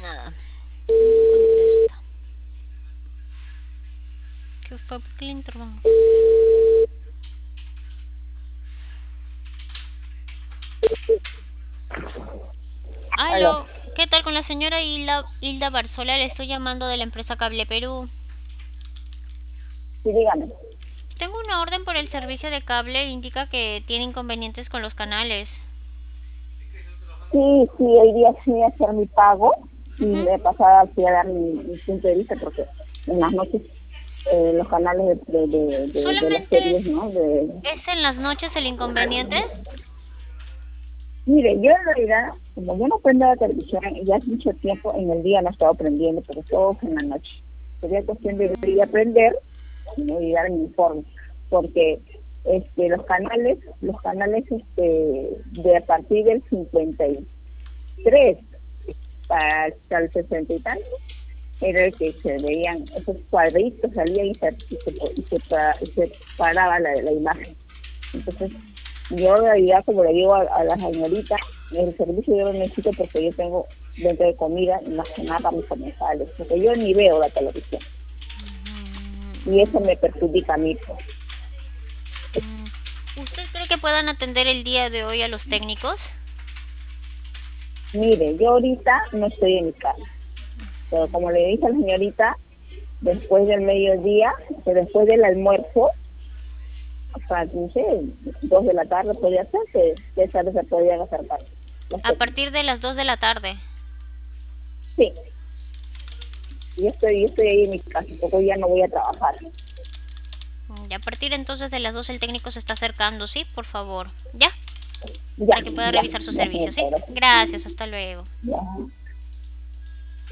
Nada. No contesta. ¿Qué fue? ¿Por qué le interrumpo? Aló, Aló, ¿qué tal con la señora Hilda Barzola? Le estoy llamando de la empresa Cable Perú. sí, dígame. Tengo una orden por el servicio de cable e indica que tiene inconvenientes con los canales. Sí, sí, hoy día sí voy a hacer mi pago y Ujú. de pasada fui a dar mi punto de vista porque en las noches los canales de las ¿Solamente series, ¿no? es en las noches el inconveniente? Mire, yo en realidad, como yo no prendo la televisión ya hace mucho tiempo, en el día no estaba prendiendo, pero todo fue en la noche. Sería cuestión de ir a aprender y no olvidar mi informe, porque los canales de a partir del 53 hasta el 60 y tanto, era el que se veían esos cuadritos, salían y se paraba la imagen. Entonces, yo en realidad, como le digo a la señorita, el servicio yo lo necesito porque yo tengo dentro de comida y más que nada para mis comensales, porque yo ni veo la televisión y eso me perjudica a mí, pues. ¿Usted cree que puedan atender el día de hoy a los técnicos? Mire, yo ahorita no estoy en mi casa, pero como le dije a la señorita, después del mediodía, que después del almuerzo, o sea, no sé, 2 de la tarde podría ser, que esa vez se podrían acercar los A técnicos. partir de las 2 de la tarde. Sí, yo estoy ahí en mi casa, porque hoy ya no voy a trabajar. Y a partir entonces de las 2 el técnico se está acercando, ¿sí? Por favor. ¿Ya? Ya, Para que pueda ya, revisar su ya, servicio, señorita, ¿sí? gracias. Gracias, hasta luego. Ya.